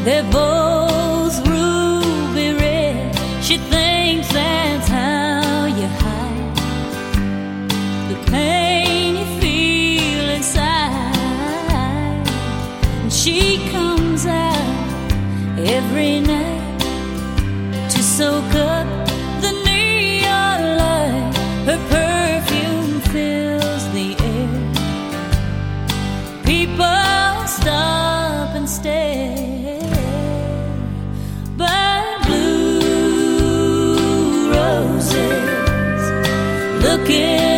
They're both ruby red. She thinks that's how you hide the pain you feel inside. And she comes out every night to soak up the neon light. Her perfume fills the air. People stop and stare, but blue roses looking